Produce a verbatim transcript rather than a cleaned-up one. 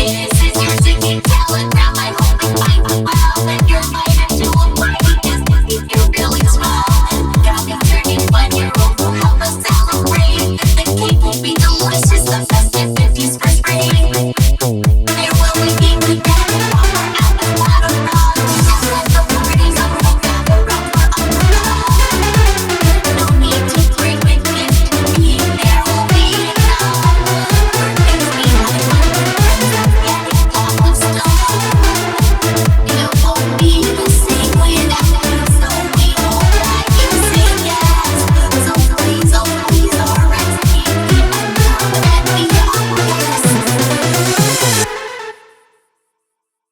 This is your ticket, telegram, I hope it finds you well.